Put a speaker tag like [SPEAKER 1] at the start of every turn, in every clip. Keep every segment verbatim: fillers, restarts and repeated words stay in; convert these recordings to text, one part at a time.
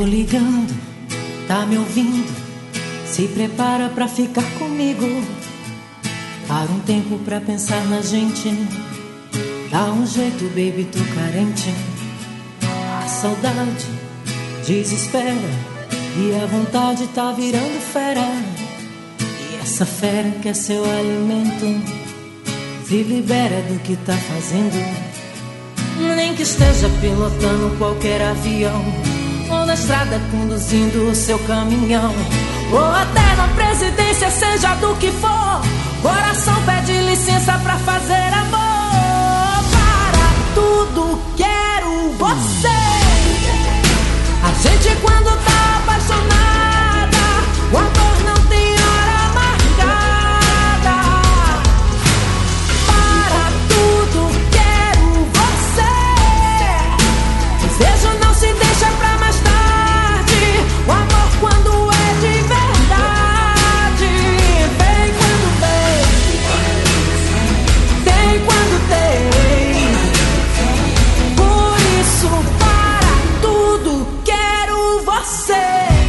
[SPEAKER 1] ligando, tá me ouvindo? Se prepara pra ficar comigo. Para um tempo pra pensar na gente. Dá um jeito, baby, tô carente. A saudade desespera e a vontade tá virando fera. E essa fera quer seu alimento. Se libera do que tá fazendo. Nem que esteja pilotando qualquer avião, ou na estrada conduzindo o seu caminhão, ou até na presidência, seja do que for. Coração pede licença pra fazer amor. Para tudo, quero você. A gente quando tá apaixonada, o amor não tem hora marcada. Para tudo, quero você. Desejo não se deixa pra mais tarde. O amor quando é de verdade. Vem quando vem, tem quando tem. Por isso, para tudo, quero você.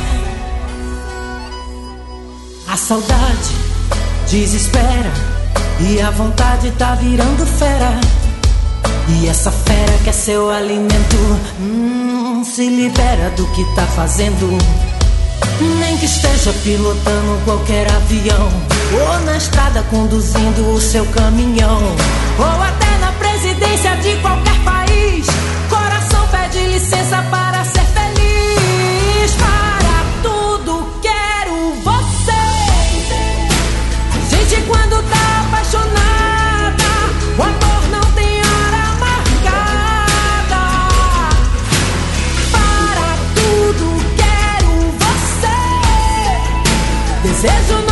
[SPEAKER 1] A saudade desespera e a vontade tá virando fera. E essa fera quer seu alimento. Hum, se libera do que tá fazendo. Nem que esteja pilotando qualquer avião, ou na estrada conduzindo o seu caminhão, ou até na presidência de qualquer país. Coração pede licença para ser feliz. Para tudo, quero você. A gente quando tá apaixonada, o amor não tem hora marcada. Para tudo, quero você. Desejo